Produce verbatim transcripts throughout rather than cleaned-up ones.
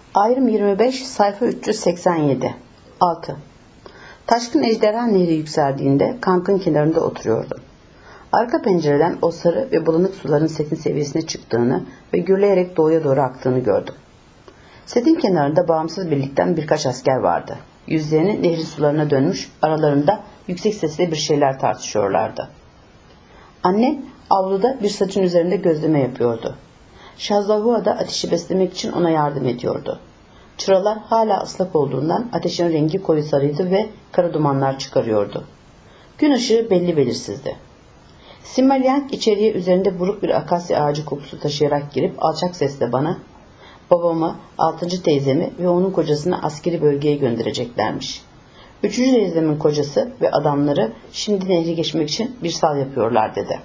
Ayrım yirmi beş, sayfa üç yüz seksen yedi. altı. Taşkın ejderha nehri yükseldiğinde kankın kenarında oturuyordum. Arka pencereden o sarı ve bulanık suların setin seviyesine çıktığını ve gürleyerek doğuya doğru aktığını gördüm. Setin kenarında bağımsız birlikten birkaç asker vardı. Yüzlerini nehrin sularına dönmüş, aralarında yüksek sesle bir şeyler tartışıyorlardı. Anne avluda bir saçın üzerinde gözleme yapıyordu. Şazahua da ateşi beslemek için ona yardım ediyordu. Çıralar hala ıslak olduğundan ateşin rengi koyu sarıydı ve kara dumanlar çıkarıyordu. Gün ışığı belli belirsizdi. Simalyang içeriye üzerinde buruk bir akasya ağacı kokusu taşıyarak girip alçak sesle bana, babamı, altıncı teyzemi ve onun kocasını askeri bölgeye göndereceklermiş. Üçüncü teyzemin kocası ve adamları şimdi nehri geçmek için bir sal yapıyorlar dedi.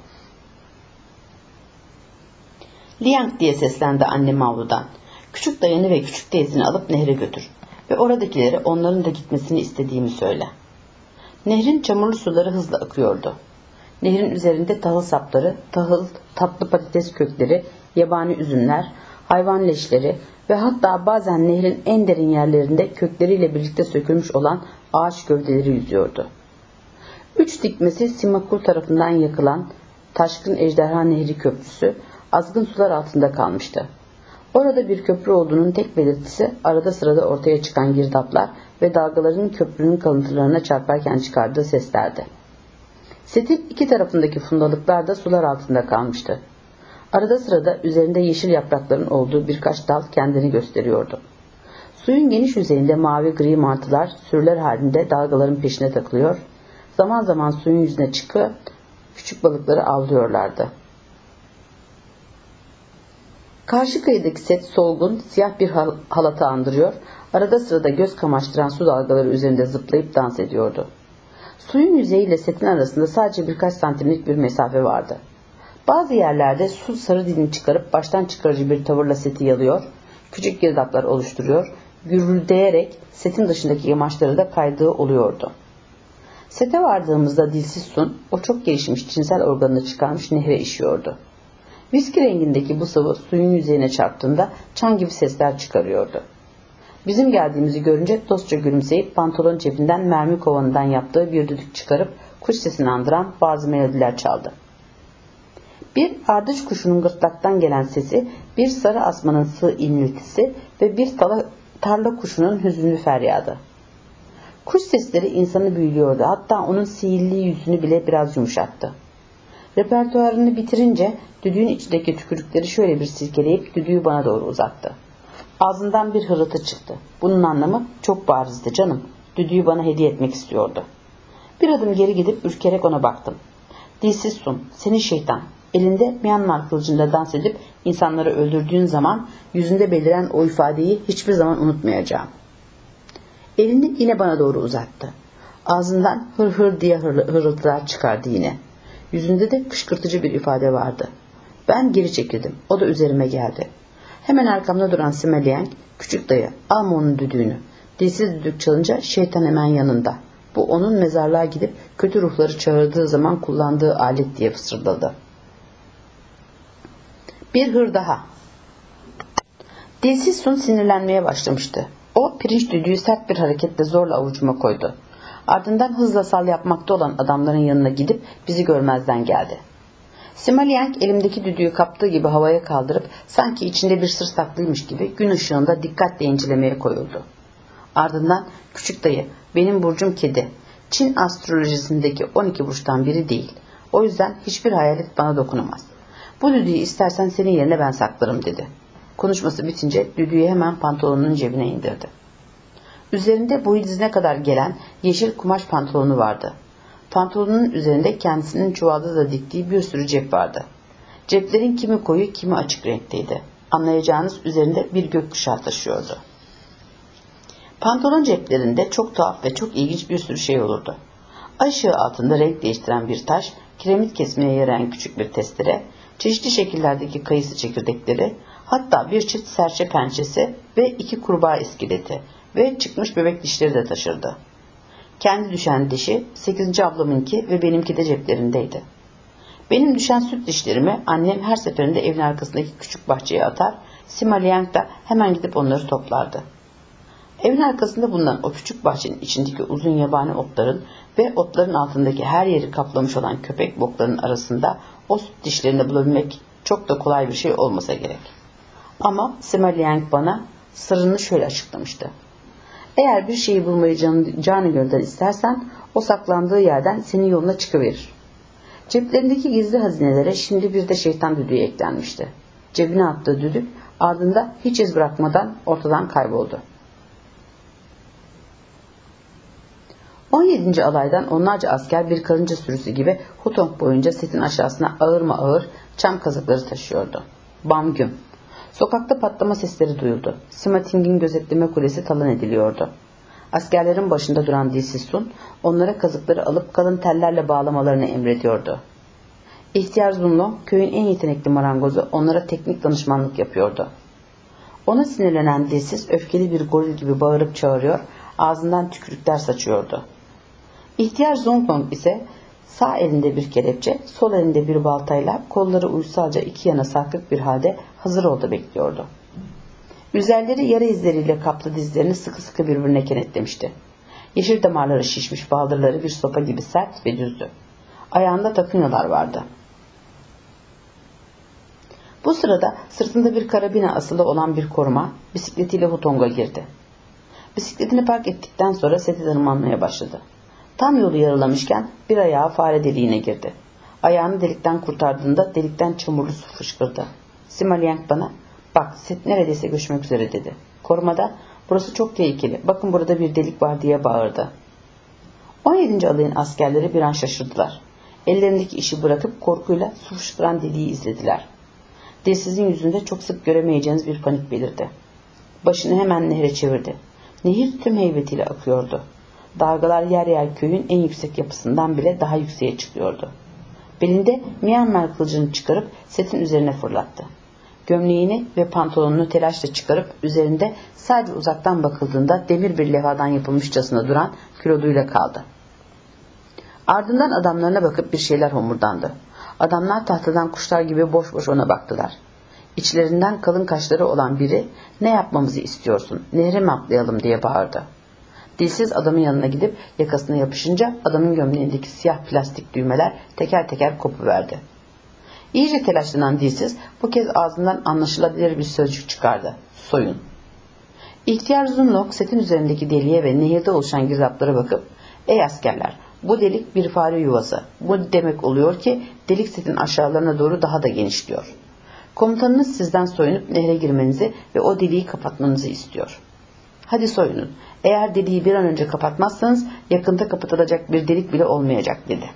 Liang diye seslendi annem avludan. Küçük dayını ve küçük teyzeni alıp nehre götür ve oradakileri onların da gitmesini istediğimi söyle. Nehrin çamurlu suları hızla akıyordu. Nehrin üzerinde tahıl sapları, tahıl, tatlı patates kökleri, yabani üzümler, hayvan leşleri ve hatta bazen nehrin en derin yerlerinde kökleriyle birlikte sökülmüş olan ağaç gövdeleri yüzüyordu. Üç dikmesi Simakur tarafından yakılan Taşkın Ejderha Nehri Köprüsü azgın sular altında kalmıştı. Orada bir köprü olduğunun tek belirtisi arada sırada ortaya çıkan girdaplar ve dalgaların köprünün kalıntılarına çarparken çıkardığı seslerdi. Setin iki tarafındaki fundalıklar da sular altında kalmıştı. Arada sırada üzerinde yeşil yaprakların olduğu birkaç dal kendini gösteriyordu. Suyun geniş yüzeyinde mavi gri martılar sürüler halinde dalgaların peşine takılıyor, zaman zaman suyun yüzüne çıkıp küçük balıkları avlıyorlardı. Karşı kıyıdaki set solgun, siyah bir hal- halatı andırıyor, arada sırada göz kamaştıran su dalgaları üzerinde zıplayıp dans ediyordu. Suyun yüzeyiyle setin arasında sadece birkaç santimlik bir mesafe vardı. Bazı yerlerde su sarı dilini çıkarıp baştan çıkarıcı bir tavırla seti yalıyor, küçük girdaplar oluşturuyor, gürüldeyerek setin dışındaki yamaçları da kaydığı oluyordu. Sete vardığımızda Dilsiz Sun, o çok gelişmiş cinsel organını çıkarmış nehre işiyordu. Viski rengindeki bu sıvı suyun yüzeyine çarptığında çan gibi sesler çıkarıyordu. Bizim geldiğimizi görünce dostça gülümseyip pantolon cebinden mermi kovanından yaptığı bir düdük çıkarıp kuş sesini andıran bazı melodiler çaldı. Bir ardıç kuşunun gırtlaktan gelen sesi, bir sarı asmanın sığ iniltisi ve bir tala, tarla kuşunun hüzünlü feryadı. Kuş sesleri insanı büyülüyordu, hatta onun sihirli yüzünü bile biraz yumuşattı. Repertuarını bitirince düdüğün içindeki tükürükleri şöyle bir silkeleyip düdüğü bana doğru uzattı. Ağzından bir hırıltı çıktı. Bunun anlamı çok barizdi canım. Düdüğü bana hediye etmek istiyordu. Bir adım geri gidip ürkerek ona baktım. Dilsiz Sun, senin şeytan. Elinde Myanmar kılıcında dans edip insanları öldürdüğün zaman yüzünde beliren o ifadeyi hiçbir zaman unutmayacağım. Elini yine bana doğru uzattı. Ağzından hır hır diye hırıltılar çıkardı yine. Yüzünde de kışkırtıcı bir ifade vardı. Ben geri çekildim. O da üzerime geldi. Hemen arkamda duran Simalyang, küçük dayı, alma onun düdüğünü. Dilsiz düdük çalınca şeytan hemen yanında. Bu onun mezarlığa gidip kötü ruhları çağırdığı zaman kullandığı alet diye fısıldadı. Bir hır daha. Dilsiz Sun sinirlenmeye başlamıştı. O pirinç düdüğü sert bir hareketle zorla avucuma koydu. Ardından hızla sal yapmakta olan adamların yanına gidip bizi görmezden geldi. Simalyang elimdeki düdüğü kaptığı gibi havaya kaldırıp sanki içinde bir sır saklıymış gibi gün ışığında dikkatle incelemeye koyuldu. Ardından küçük dayı, benim burcum kedi. Çin astrolojisindeki on iki burçtan biri değil. O yüzden hiçbir hayalet bana dokunamaz. Bu düdüğü istersen senin yerine ben saklarım dedi. Konuşması bitince düdüğü hemen pantolonunun cebine indirdi. Üzerinde boyu dizine kadar gelen yeşil kumaş pantolonu vardı. Pantolonun üzerinde kendisinin çuvalda da diktiği bir sürü cep vardı. Ceplerin kimi koyu kimi açık renkteydi. Anlayacağınız üzerinde bir gökkuşağı taşıyordu. Pantolon ceplerinde çok tuhaf ve çok ilginç bir sürü şey olurdu. Ay ışığı altında renk değiştiren bir taş, kiremit kesmeye yarayan küçük bir testere, çeşitli şekillerdeki kayısı çekirdekleri, hatta bir çift serçe pençesi ve iki kurbağa iskeleti ve çıkmış bebek dişleri de taşırdı. Kendi düşen dişi sekizinci ablamınki ve benimki de ceplerindeydi. Benim düşen süt dişlerimi annem her seferinde evin arkasındaki küçük bahçeye atar, Sima Liang da hemen gidip onları toplardı. Evin arkasında bulunan o küçük bahçenin içindeki uzun yabani otların ve otların altındaki her yeri kaplamış olan köpek boklarının arasında o süt dişlerini bulabilmek çok da kolay bir şey olmasa gerek. Ama Sima Liang bana sırrını şöyle açıklamıştı. Eğer bir şeyi bulmayı canı, canı gönülden istersen o saklandığı yerden senin yoluna çıkıverir. Ceplerindeki gizli hazinelere şimdi bir de şeytan düdüğü eklenmişti. Cebine attığı düdük ardında hiç iz bırakmadan ortadan kayboldu. on yedinci alaydan onlarca asker bir karınca sürüsü gibi Hutong boyunca setin aşağısına ağır mı ağır çam kazıkları taşıyordu. Bam güm. Sokakta patlama sesleri duyuldu. Sima Ting'in gözetleme kulesi talan ediliyordu. Askerlerin başında duran Dilsiz Sun onlara kazıkları alıp kalın tellerle bağlamalarını emrediyordu. İhtiyar Zunlo, köyün en yetenekli marangozu, onlara teknik danışmanlık yapıyordu. Ona sinirlenen Dilsiz öfkeli bir goril gibi bağırıp çağırıyor, ağzından tükürükler saçıyordu. İhtiyar Zonglong ise sağ elinde bir kelepçe, sol elinde bir baltayla kolları uysalca iki yana sarkık bir halde hazır oldu bekliyordu. Üzerleri yara izleriyle kaplı dizlerini sıkı sıkı birbirine kenetlemişti. Yeşil damarları şişmiş, baldırları bir sopa gibi sert ve düzdü. Ayağında takunyalar vardı. Bu sırada sırtında bir karabina asılı olan bir koruma bisikletiyle Hutong'a girdi. Bisikletini park ettikten sonra seti tırmanmaya başladı. Tam yolu yarılamışken bir ayağı fare deliğine girdi. Ayağını delikten kurtardığında delikten çamurlu su fışkırdı. Sima Liang bana, bak set neredeyse göçmek üzere dedi. Korumada, burası çok tehlikeli, bakın burada bir delik var diye bağırdı. on yedinci alayın askerleri bir an şaşırdılar. Ellerindeki işi bırakıp korkuyla su fışkıran deliği izlediler. Dilsiz'in yüzünde çok sık göremeyeceğiniz bir panik belirdi. Başını hemen nehre çevirdi. Nehir tüm heybetiyle akıyordu. Dalgalar yer yer köyün en yüksek yapısından bile daha yükseğe çıkıyordu. Belinde Myanmar kılıcını çıkarıp setin üzerine fırlattı. Gömleğini ve pantolonunu telaşla çıkarıp üzerinde sadece uzaktan bakıldığında demir bir levhadan yapılmışçasına duran küloduyla kaldı. Ardından adamlarına bakıp bir şeyler homurdandı. Adamlar tahtadan kuşlar gibi boş boş ona baktılar. İçlerinden kalın kaşları olan biri ne yapmamızı istiyorsun, nehre mi atlayalım diye bağırdı. Dilsiz adamın yanına gidip yakasına yapışınca adamın gömleğindeki siyah plastik düğmeler teker teker kopuverdi. İyice telaşlanan Dilsiz bu kez ağzından anlaşılabilir bir sözcük çıkardı. Soyun. İhtiyar Zunlok setin üzerindeki deliğe ve nehirde oluşan girdaplara bakıp ey askerler, bu delik bir fare yuvası. Bu demek oluyor ki delik setin aşağılarına doğru daha da genişliyor. Komutanınız sizden soyunup nehre girmenizi ve o deliği kapatmanızı istiyor. Hadi soyunun. Eğer deliği bir an önce kapatmazsanız yakında kapatılacak bir delik bile olmayacak dedi.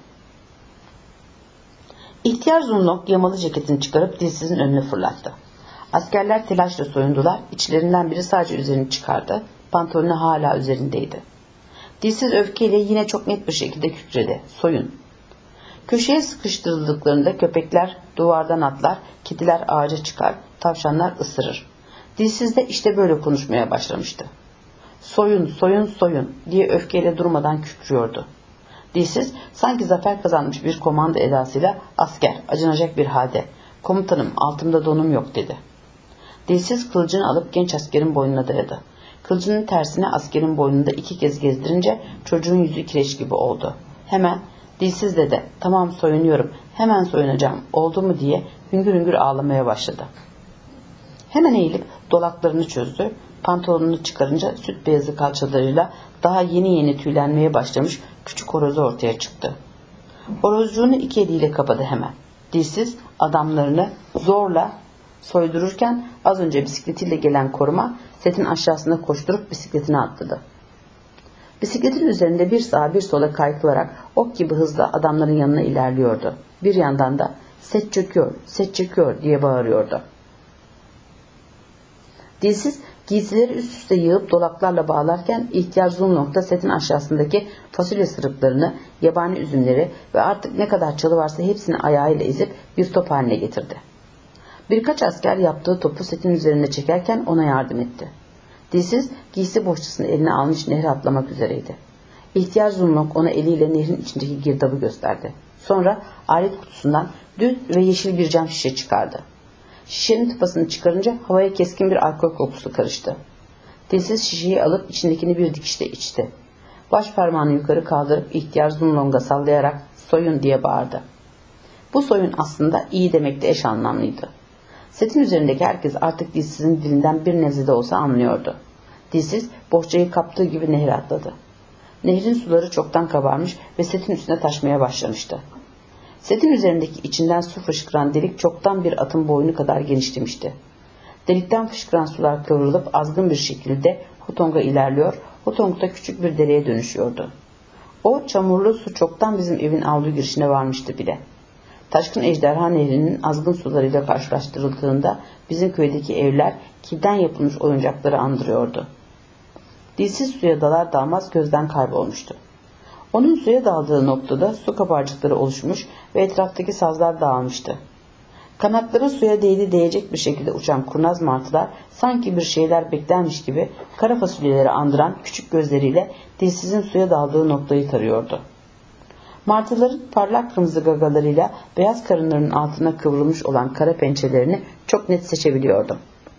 İhtiyar Zunlok yamalı ceketini çıkarıp Dilsiz'in önüne fırlattı. Askerler telaşla soyundular. İçlerinden biri sadece üzerini çıkardı. Pantolonu hala üzerindeydi. Dilsiz öfkeyle yine çok net bir şekilde kükredi. Soyun. Köşeye sıkıştırıldıklarında köpekler duvardan atlar, kediler ağaca çıkar, tavşanlar ısırır. Dilsiz de işte böyle konuşmaya başlamıştı. Soyun, soyun, soyun diye öfkeyle durmadan kükrüyordu. Dilsiz sanki zafer kazanmış bir komando edasıyla asker, acınacak bir halde komutanım altımda donum yok dedi. Dilsiz kılıcını alıp genç askerin boynuna dayadı. Kılıcının tersine askerin boynunda iki kez gezdirince çocuğun yüzü kireç gibi oldu. Hemen Dilsiz dede tamam soyunuyorum hemen soyunacağım oldu mu diye hüngür hüngür ağlamaya başladı. Hemen eğilip dolaklarını çözdü. Pantolonunu çıkarınca süt beyazı kalçalarıyla daha yeni yeni tüylenmeye başlamış küçük horozu ortaya çıktı. Horozcuğunu iki eliyle kapadı hemen. Dilsiz adamlarını zorla soydururken az önce bisikletiyle gelen koruma setin aşağısına koşturup bisikletine atladı. Bisikletin üzerinde bir sağa bir sola kaykılarak ok gibi hızla adamların yanına ilerliyordu. Bir yandan da set çöküyor, set çöküyor diye bağırıyordu. Dilsiz giysileri üst üste yığıp dolaplarla bağlarken ihtiyar Zunlok setin aşağısındaki fasulye sırıklarını, yabani üzümleri ve artık ne kadar çalı varsa hepsini ayağıyla ezip bir top haline getirdi. Birkaç asker yaptığı topu setin üzerine çekerken ona yardım etti. Dilsiz giysi bohçasını eline almış nehre atlamak üzereydi. İhtiyar Zunlok ona eliyle nehrin içindeki girdabı gösterdi. Sonra alet kutusundan düz ve yeşil bir cam şişe çıkardı. Şişenin tıpasını çıkarınca havaya keskin bir alkol kokusu karıştı. Dilsiz şişeyi alıp içindekini bir dikişte içti. Baş parmağını yukarı kaldırıp ihtiyar Zunlong'a sallayarak "Soyun" diye bağırdı. Bu soyun aslında iyi demekte eş anlamlıydı. Setin üzerindeki herkes artık Dilsiz'in dilinden bir nebze de olsa anlıyordu. Dilsiz bohçayı kaptığı gibi nehre atladı. Nehrin suları çoktan kabarmış ve setin üstüne taşmaya başlamıştı. Setin üzerindeki içinden su fışkıran delik çoktan bir atın boynu kadar genişlemişti. Delikten fışkıran sular kıvrılıp azgın bir şekilde Hutong'a ilerliyor, Hutong da küçük bir dereye dönüşüyordu. O çamurlu su çoktan bizim evin avlu girişine varmıştı bile. Taşkın Ejderha Nehri'nin azgın sularıyla karşılaştırıldığında bizim köydeki evler kilden yapılmış oyuncakları andırıyordu. Dilsiz suya dalar dalmaz gözden kaybolmuştu. Onun suya daldığı noktada su kabarcıkları oluşmuş ve etraftaki sazlar dağılmıştı. Kanatları suya değdi değecek bir şekilde uçan kurnaz martılar sanki bir şeyler beklenmiş gibi kara fasulyeleri andıran küçük gözleriyle Dilsiz'in suya daldığı noktayı tarıyordu. Martıların parlak kırmızı gagalarıyla beyaz karınlarının altına kıvrılmış olan kara pençelerini çok net seçebiliyordum.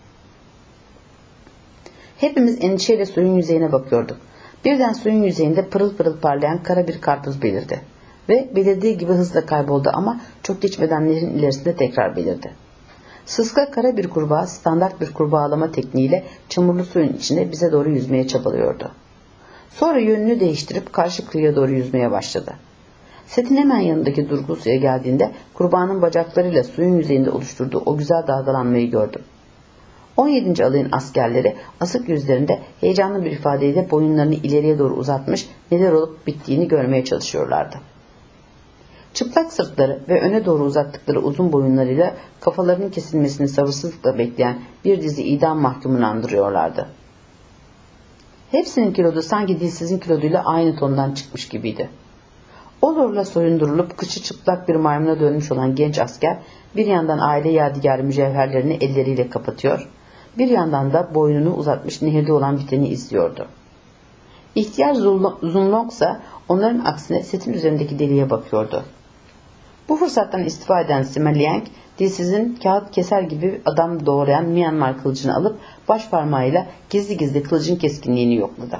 Hepimiz endişeyle suyun yüzeyine bakıyorduk. Birden suyun yüzeyinde pırıl pırıl parlayan kara bir karpuz belirdi. Ve belirdiği gibi hızla kayboldu ama çok geçmeden nehrin ilerisinde tekrar belirdi. Sıska kara bir kurbağa standart bir kurbağalama tekniğiyle çamurlu suyun içinde bize doğru yüzmeye çabalıyordu. Sonra yönünü değiştirip karşı kıyıya doğru yüzmeye başladı. Setin hemen yanındaki durgun suya geldiğinde kurbağanın bacaklarıyla suyun yüzeyinde oluşturduğu o güzel dalgalanmayı gördüm. on yedinci alayın askerleri asık yüzlerinde heyecanlı bir ifadeyle boyunlarını ileriye doğru uzatmış neler olup bittiğini görmeye çalışıyorlardı. Çıplak sırtları ve öne doğru uzattıkları uzun boyunlarıyla kafalarının kesilmesini sabırsızlıkla bekleyen bir dizi idam mahkumunu andırıyorlardı. Hepsinin kilodu sanki Dilsiz'in kiloduyla aynı tondan çıkmış gibiydi. O zorla soyundurulup kıçı çıplak bir maymuna dönmüş olan genç asker bir yandan aile yadigarı mücevherlerini elleriyle kapatıyor, bir yandan da boynunu uzatmış nehirde olan biteni izliyordu. İhtiyar Zunlong ise onların aksine setin üzerindeki deliğe bakıyordu. Bu fırsattan istifa eden Sima Liang, Dilsiz'in kağıt keser gibi adam doğrayan Myanmar kılıcını alıp baş parmağıyla gizli gizli kılıcın keskinliğini yokladı.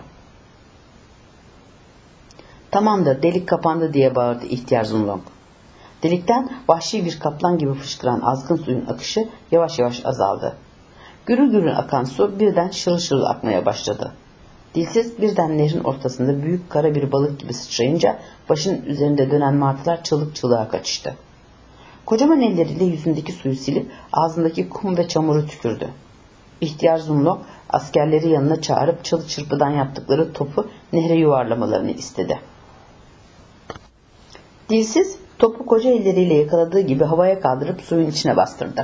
"Tamamdır, delik kapandı" diye bağırdı ihtiyar Zunlong. Delikten vahşi bir kaplan gibi fışkıran azgın suyun akışı yavaş yavaş azaldı. Gürül gürül akan su birden şırıl şırıl akmaya başladı. Dilsiz birden nehrin ortasında büyük kara bir balık gibi sıçrayınca başının üzerinde dönen martılar çığlık çığlığa kaçıştı. Kocaman elleriyle yüzündeki suyu silip ağzındaki kum ve çamuru tükürdü. İhtiyar Zunlong askerleri yanına çağırıp çalı çırpıdan yaptıkları topu nehre yuvarlamalarını istedi. Dilsiz topu koca elleriyle yakaladığı gibi havaya kaldırıp suyun içine bastırdı.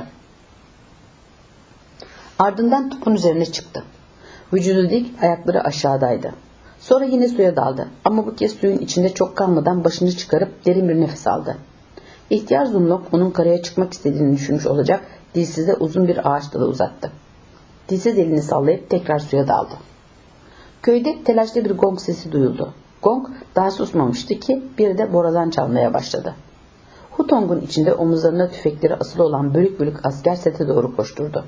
Ardından topun üzerine çıktı. Vücudu dik, ayakları aşağıdaydı. Sonra yine suya daldı ama bu kez suyun içinde çok kalmadan başını çıkarıp derin bir nefes aldı. İhtiyar Zunlong onun karaya çıkmak istediğini düşünmüş olacak Dilsiz'e uzun bir ağaç dalı uzattı. Dilsiz elini sallayıp tekrar suya daldı. Köyde telaşlı bir gong sesi duyuldu. Gong daha susmamıştı ki bir de boradan çalmaya başladı. Hutong'un içinde omuzlarına tüfekleri asılı olan bölük bölük asker sete doğru koşturdu.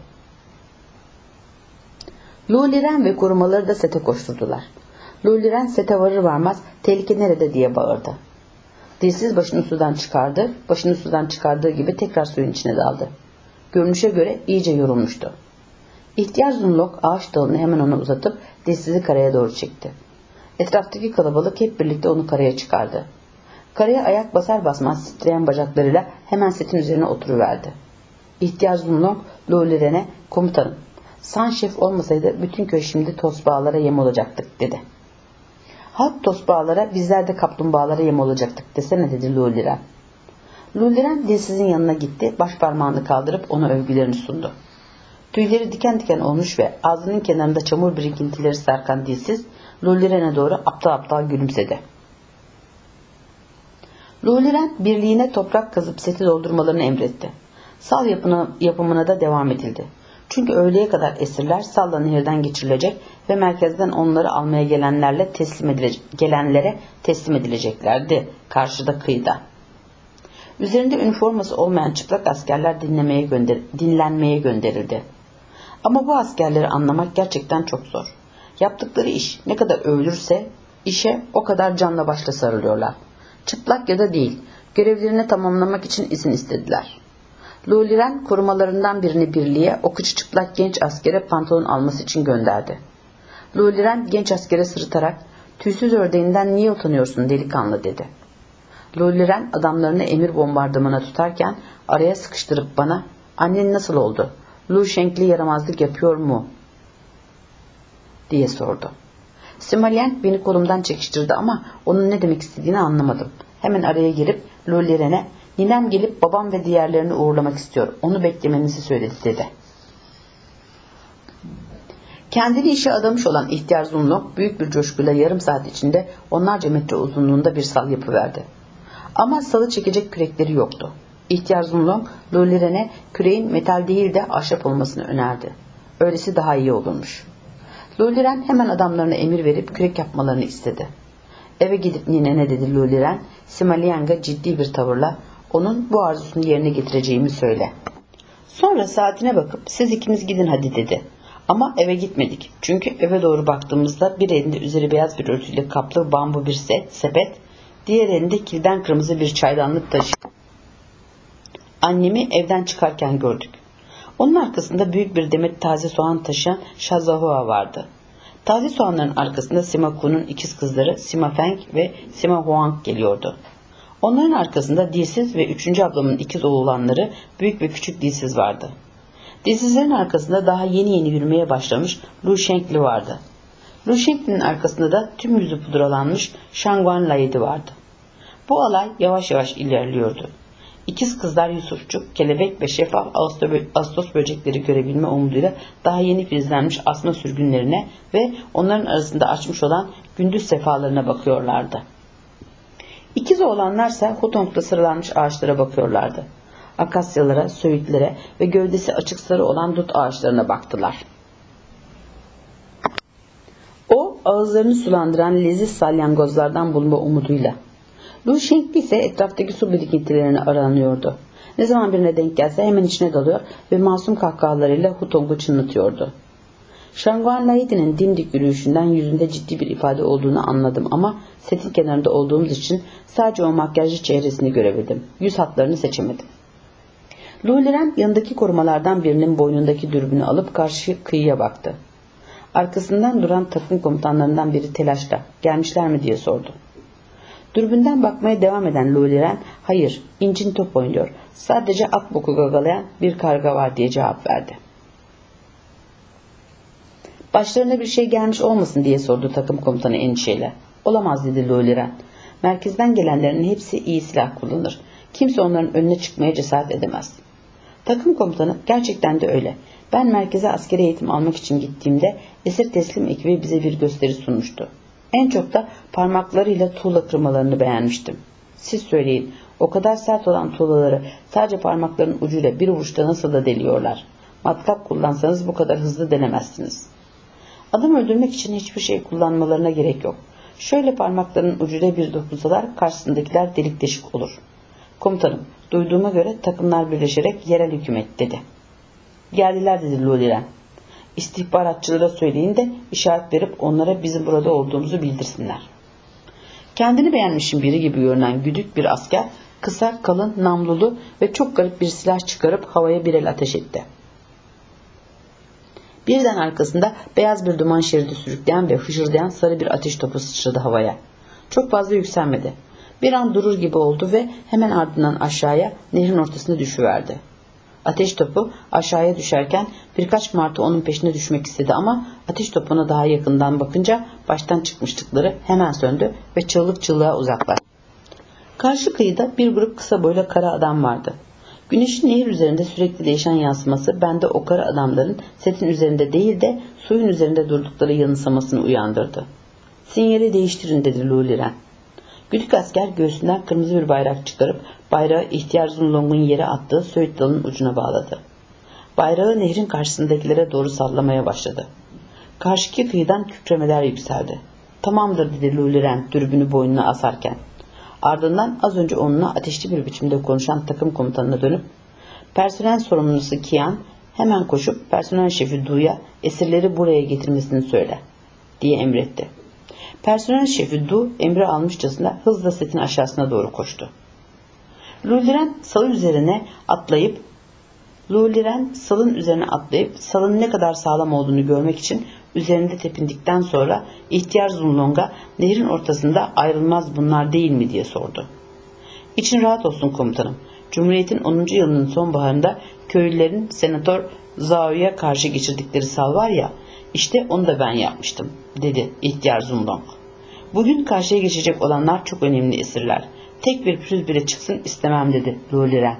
Lu Liren ve korumaları da sete koşturdular. Lu Liren sete varır varmaz "Tehlike nerede?" diye bağırdı. Dilsiz başını sudan çıkardı, başını sudan çıkardığı gibi tekrar suyun içine daldı. Görünüşe göre iyice yorulmuştu. İhtiyar Zunlong ağaç dalını hemen ona uzatıp Dilsiz'i karaya doğru çekti. Etraftaki kalabalık hep birlikte onu karaya çıkardı. Karaya ayak basar basmaz titreyen bacaklarıyla hemen setin üzerine oturuverdi. İhtiyar Zunlong Lu Liren'e "Komutanım, San Şef olmasaydı bütün köy şimdi tosbağalara yem olacaktık" dedi. "Halk tosbağalara, bizler de kaplumbağalara yem olacaktık desene" dedi Lu Liren. Lu Liren Dilsiz'in yanına gitti, baş parmağını kaldırıp ona övgülerini sundu. Tüyleri diken diken olmuş ve ağzının kenarında çamur birikintileri sarkan Dilsiz, Lu Liren'e doğru aptal aptal gülümsedi. Lu Liren birliğine toprak kazıp seti doldurmalarını emretti. Sal yapına, yapımına da devam edildi. Çünkü öğleye kadar esirler Salla nehirden geçirilecek ve merkezden onları almaya gelenlerle teslim edilecek, gelenlere teslim edileceklerdi karşıda kıyıda. Üzerinde üniforması olmayan çıplak askerler dinlemeye gönder dinlenmeye gönderildi. Ama bu askerleri anlamak gerçekten çok zor. Yaptıkları iş ne kadar övülürse işe o kadar canla başla sarılıyorlar. Çıplak ya da değil, görevlerini tamamlamak için izin istediler. Luliren korumalarından birini birliğe o kıçı çıplak genç askere pantolon alması için gönderdi. Luliren genç askere sırıtarak "Tüysüz ördeğinden niye utanıyorsun delikanlı?" dedi. Luliren adamlarını emir bombardımana tutarken araya sıkıştırıp bana "Annen nasıl oldu? Lu Shenkli yaramazlık yapıyor mu?" diye sordu. Simalyen beni kolumdan çekiştirdi ama onun ne demek istediğini anlamadım. Hemen araya girip Luliren'e "Ninem gelip babam ve diğerlerini uğurlamak istiyor. Onu beklemenizi söyledi." dedi. Kendini işe adamış olan ihtiyar Zunlok büyük bir coşkuyla yarım saat içinde onlarca metre uzunluğunda bir sal yapıverdi. Ama salı çekecek kürekleri yoktu. İhtiyar Zunlok Luliren'e küreğin metal değil de ahşap olmasını önerdi. Öylesi daha iyi olurmuş. Luliren hemen adamlarına emir verip kürek yapmalarını istedi. Eve gidip ninene dedi Luliren, Simalyen'e ciddi bir tavırla onun bu arzusunu yerine getireceğimi söyle. Sonra saatine bakıp siz ikiniz gidin hadi dedi. Ama eve gitmedik. Çünkü eve doğru baktığımızda bir elinde üzeri beyaz bir örtüyle kaplı bambu bir set, sepet, diğer elinde kilden kırmızı bir çaydanlık taşı. Annemi evden çıkarken gördük. Onun arkasında büyük bir demet taze soğan taşıyan Shazahua vardı. Taze soğanların arkasında Sima Ku'nun ikiz kızları Sima Feng ve Sima Huang geliyordu. Onların arkasında dilsiz ve üçüncü ablamın ikiz oğullanları büyük ve küçük dilsiz vardı. Dilsizlerin arkasında daha yeni yeni yürümeye başlamış Lu Shenkli vardı. Lu Shenkli'nin arkasında da tüm yüzü pudralanmış Shangguan Laidi vardı. Bu alay yavaş yavaş ilerliyordu. İkiz kızlar Yusufçuk, kelebek ve şeffaf Ağustos böcekleri görebilme umuduyla daha yeni filizlenmiş asma sürgünlerine ve onların arasında açmış olan gündüz sefalarına bakıyorlardı. İkiz oğlanlarsa Hutong'da sıralanmış ağaçlara bakıyorlardı. Akasyalara, söğütlere ve gövdesi açık sarı olan dut ağaçlarına baktılar. O ağızlarını sulandıran leziz salyangozlardan bulma umuduyla. Lu Shenkli ise etraftaki su birikintilerini aranıyordu. Ne zaman birine denk gelse hemen içine dalıyor ve masum kahkahalarıyla Hutong'u çınlatıyordu. Shangguan Laidi'nin dimdik yürüyüşünden yüzünde ciddi bir ifade olduğunu anladım ama setin kenarında olduğumuz için sadece o makyajlı çehresini görebildim. Yüz hatlarını seçemedim. Luliren yanındaki korumalardan birinin boynundaki dürbünü alıp karşı kıyıya baktı. Arkasından duran takım komutanlarından biri telaşla "Gelmişler mi?" diye sordu. Dürbünden bakmaya devam eden Luliren "Hayır, incin top oynuyor. Sadece at boku gagalayan bir karga var." diye cevap verdi. "Başlarına bir şey gelmiş olmasın?" diye sordu takım komutanı endişeyle. "Olamaz," dedi Luliren. "Merkezden gelenlerin hepsi iyi silah kullanır. Kimse onların önüne çıkmaya cesaret edemez." Takım komutanı "Gerçekten de öyle. Ben merkeze askeri eğitim almak için gittiğimde esir teslim ekibi bize bir gösteri sunmuştu. En çok da parmaklarıyla tuğla kırmalarını beğenmiştim. Siz söyleyin, o kadar sert olan tuğlaları sadece parmakların ucuyla bir vuruşta nasıl da deliyorlar. Matkap kullansanız bu kadar hızlı denemezsiniz. Adam öldürmek için hiçbir şey kullanmalarına gerek yok. Şöyle parmaklarının ucuyla bir dokunsalar karşısındakiler delik deşik olur. Komutanım, duyduğuma göre takımlar birleşerek yerel hükümet dedi. Geldiler dedi Luliren. İstihbaratçılara söyleyin de işaret verip onlara bizim burada olduğumuzu bildirsinler. Kendini beğenmişin biri gibi görünen güdük bir asker kısa, kalın, namlulu ve çok garip bir silah çıkarıp havaya bir el ateş etti. Birden arkasında beyaz bir duman şeridi sürükleyen ve hışırdayan sarı bir ateş topu sıçradı havaya. Çok fazla yükselmedi. Bir an durur gibi oldu ve hemen ardından aşağıya nehrin ortasına düşüverdi. Ateş topu aşağıya düşerken birkaç martı onun peşine düşmek istedi ama ateş topuna daha yakından bakınca baştan çıkmışlıkları hemen söndü ve çığlık çığlığa uzaklaştı. Karşı kıyıda bir grup kısa boylu kara adam vardı. Güneşin nehir üzerinde sürekli değişen yansıması bende o kara adamların setin üzerinde değil de suyun üzerinde durdukları yanılsamasını uyandırdı. "Sinyali değiştirin," dedi Luliren. Güdük asker göğsünden kırmızı bir bayrak çıkarıp bayrağı ihtiyar Zunlong'un yere attığı söğüt dalının ucuna bağladı. Bayrağı nehrin karşısındakilere doğru sallamaya başladı. Karşıki kıyıdan kükremeler yükseldi. "Tamamdır," dedi Luliren dürbünü boynuna asarken. Ardından az önce onunla ateşli bir biçimde konuşan takım komutanına dönüp personel sorumlusu Kian hemen koşup personel şefi Du'ya esirleri buraya getirmesini söyle diye emretti. Personel şefi Du emri almışçasına hızla setin aşağısına doğru koştu. Luliren salı üzerine atlayıp Luliren salın üzerine atlayıp salın ne kadar sağlam olduğunu görmek için üzerinde tepindikten sonra ihtiyar Zunlong'a nehrin ortasında ayrılmaz bunlar değil mi diye sordu. İçin rahat olsun komutanım. Cumhuriyetin onuncu yılının sonbaharında köylülerin senatör Zao'ya karşı geçirdikleri sal var ya, işte onu da ben yapmıştım dedi ihtiyar Zunlong. Bugün karşıya geçecek olanlar çok önemli esirler. Tek bir pürüz bile çıksın istemem dedi Luliren.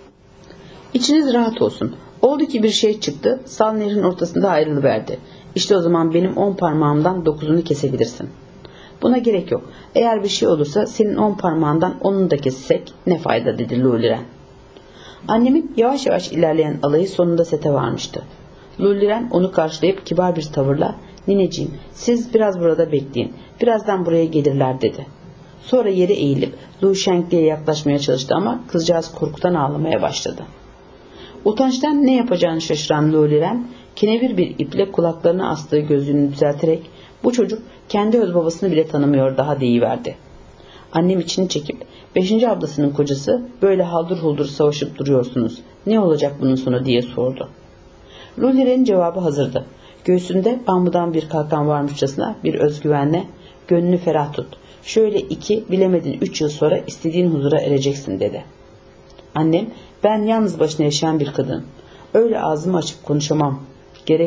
İçiniz rahat olsun. Oldu ki bir şey çıktı, sal nehrin ortasında ayrılıverdi. İşte o zaman benim on parmağımdan dokuzunu kesebilirsin. Buna gerek yok. Eğer bir şey olursa senin on parmağından onunu da kessek ne fayda dedi Luliren. Annemin yavaş yavaş ilerleyen alayı sonunda sete varmıştı. Luliren onu karşılayıp kibar bir tavırla nineciğim siz biraz burada bekleyin. Birazdan buraya gelirler dedi. Sonra yere eğilip Lu Sheng'li'ye yaklaşmaya çalıştı ama kızcağız korkudan ağlamaya başladı. Utançtan ne yapacağını şaşıran Luliren kenevir bir iple kulaklarına astığı gözlüğünü düzelterek bu çocuk kendi öz babasını bile tanımıyor daha deyiverdi. Annem içini çekip beşinci ablasının kocası böyle haldır huldur savaşıp duruyorsunuz. Ne olacak bunun sonu diye sordu. Luliren'in cevabı hazırdı. Göğsünde bambudan bir kalkan varmışçasına bir özgüvenle gönlünü ferah tut. Şöyle iki bilemedin üç yıl sonra istediğin huzura ereceksin dedi. Annem ben yalnız başına yaşayan bir kadın. Öyle ağzımı açıp konuşamam gerek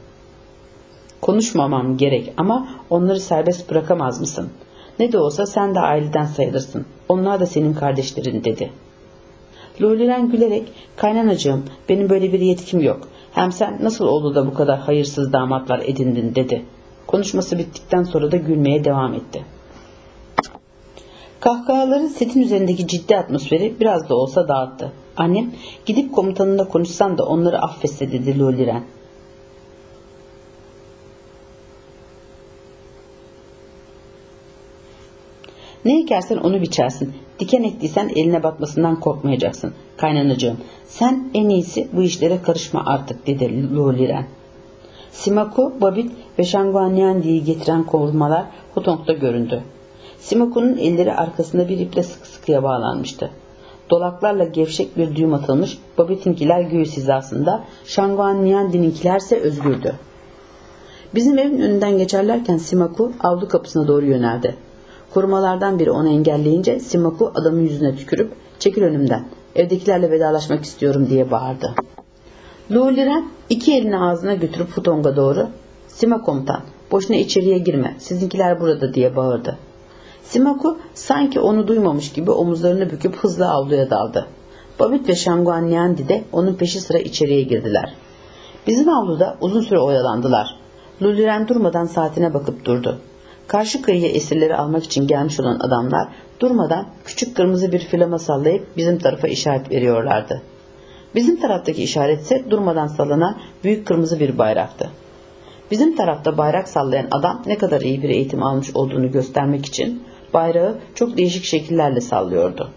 konuşmamam gerek ama onları serbest bırakamaz mısın? Ne de olsa sen de aileden sayılırsın. Onlar da senin kardeşlerin dedi. Luliren gülerek kaynanacığım benim böyle bir yetkim yok. Hem sen nasıl oldu da bu kadar hayırsız damatlar edindin dedi. Konuşması bittikten sonra da gülmeye devam etti. Kahkahaları setin üzerindeki ciddi atmosferi biraz da olsa dağıttı. Annem gidip komutanınla konuşsan da onları affetse dedi Luliren. Ne ekersen onu biçersin. Diken ektiysen eline batmasından korkmayacaksın. Kaynanacığım sen en iyisi bu işlere karışma artık dedi Luliren. Simaku, Babit ve Shangguanyandi'yi getiren kovulmalar Hutong'da göründü. Simaku'nun elleri arkasında bir iple sıkı sıkıya bağlanmıştı. Dolaklarla gevşek bir düğüm atılmış, Babit'inkiler göğüs hizasında, Shangguanyandi'ninkilerse özgürdü. Bizim evin önünden geçerlerken Simaku avlu kapısına doğru yöneldi. Korumalardan biri onu engelleyince Simaku adamın yüzüne tükürüp çekil önümden, evdekilerle vedalaşmak istiyorum diye bağırdı. Luliren iki elini ağzına götürüp Hutong'a doğru Sima komutan boşuna içeriye girme sizinkiler burada diye bağırdı. Simaku sanki onu duymamış gibi omuzlarını büküp hızla avluya daldı. Babit ve Shangguanyandi de onun peşi sıra içeriye girdiler. Bizim avluda uzun süre oyalandılar. Luliren durmadan saatine bakıp durdu. Karşı kıyıya esirleri almak için gelmiş olan adamlar durmadan küçük kırmızı bir flama sallayıp bizim tarafa işaret veriyorlardı. Bizim taraftaki işaretse durmadan sallanan büyük kırmızı bir bayraktı. Bizim tarafta bayrak sallayan adam ne kadar iyi bir eğitim almış olduğunu göstermek için bayrağı çok değişik şekillerle sallıyordu.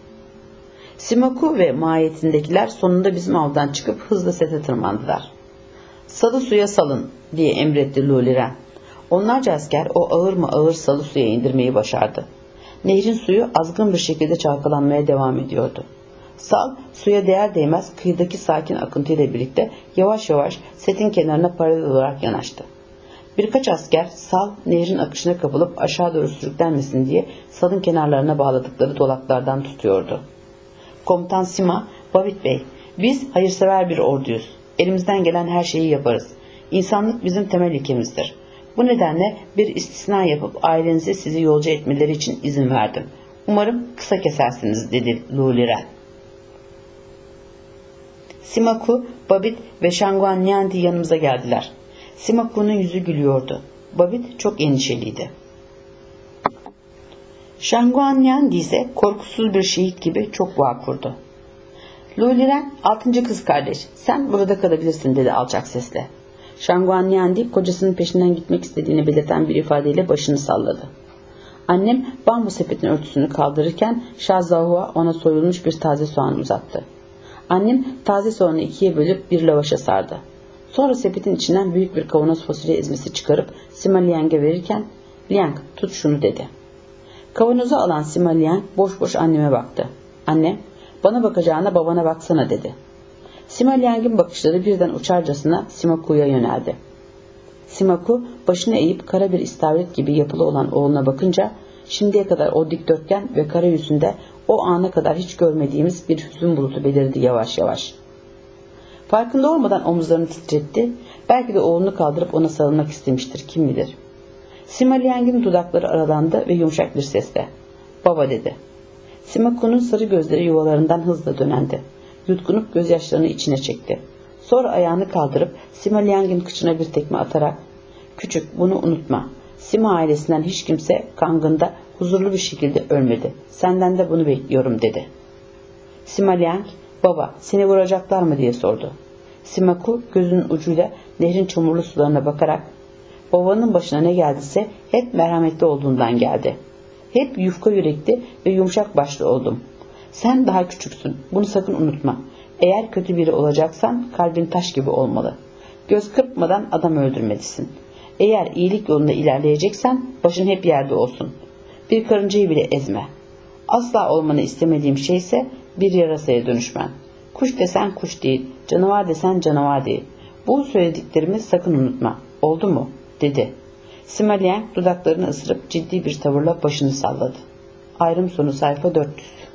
Simaku ve mahiyetindekiler sonunda bizim avdan çıkıp hızla sete tırmandılar. Salı suya salın diye emretti Luliren. Onlarca asker o ağır mı ağır salı suya indirmeyi başardı. Nehrin suyu azgın bir şekilde çalkalanmaya devam ediyordu. Sal suya değer değmez kıyıdaki sakin akıntıyla birlikte yavaş yavaş setin kenarına paralel olarak yanaştı. Birkaç asker sal nehrin akışına kapılıp aşağı doğru sürüklenmesin diye salın kenarlarına bağladıkları dolaklardan tutuyordu. Komutan Sima, Babit Bey, biz hayırsever bir orduyuz. Elimizden gelen her şeyi yaparız. İnsanlık bizim temel ilkemizdir. Bu nedenle bir istisna yapıp ailenize sizi yolcu etmeleri için izin verdim. Umarım kısa kesersiniz dedi Luliren. Simaku, Babit ve Shangguanyandi yanımıza geldiler. Simaku'nun yüzü gülüyordu. Babit çok endişeliydi. Shangguanyandi ise korkusuz bir şehit gibi çok vakurdu. Luliren, altıncı kız kardeş, sen burada kalabilirsin dedi alçak sesle. Shangguanyandi kocasının peşinden gitmek istediğini belirten bir ifadeyle başını salladı. Annem bambu sepetin örtüsünü kaldırırken Şahzahua ona soyulmuş bir taze soğan uzattı. Annem taze soğanı ikiye bölüp bir lavaşa sardı. Sonra sepetin içinden büyük bir kavanoz fasulye ezmesi çıkarıp Sima Liang'e verirken "Liang, tut şunu," dedi. Kavanozu alan Sima Liang boş boş anneme baktı. Annem, "Bana bakacağına babana baksana," dedi. Sima Liang'in bakışları birden uçarcasına Simaku'ya yöneldi. Simaku başını eğip kara bir istavrit gibi yapılı olan oğluna bakınca şimdiye kadar o dikdörtgen ve kara yüzünde o ana kadar hiç görmediğimiz bir hüzün bulutu belirdi yavaş yavaş. Farkında olmadan omuzlarını titretti. Belki de oğlunu kaldırıp ona sarılmak istemiştir, kim bilir. Sima Liang'in dudakları aralandı ve yumuşak bir sesle "Baba," dedi. Simaku'nun sarı gözleri yuvalarından hızla dönendi. Yutkunup gözyaşlarını içine çekti. Sonra ayağını kaldırıp Sima Liang'in kıçına bir tekme atarak "Küçük, bunu unutma. Sima ailesinden hiç kimse Kangın'da huzurlu bir şekilde ölmedi. Senden de bunu bekliyorum," dedi. Sima Liang, "Baba, seni vuracaklar mı?" diye sordu. Simaku gözünün ucuyla nehrin çamurlu sularına bakarak "Babanın başına ne geldiyse hep merhametli olduğundan geldi. Hep yufka yürekli ve yumuşak başlı oldum. Sen daha küçüksün. Bunu sakın unutma. Eğer kötü biri olacaksan kalbin taş gibi olmalı. Göz kırpmadan adam öldürmelisin. Eğer iyilik yolunda ilerleyeceksen başın hep yerde olsun. Bir karıncayı bile ezme. Asla olmanı istemediğim şeyse bir yarasaya dönüşmen. Kuş desen kuş değil, canavar desen canavar değil. Bu söylediklerimi sakın unutma. Oldu mu?" dedi. Sima Liang dudaklarını ısırıp ciddi bir tavırla başını salladı. Ayrım sonu sayfa dört yüz.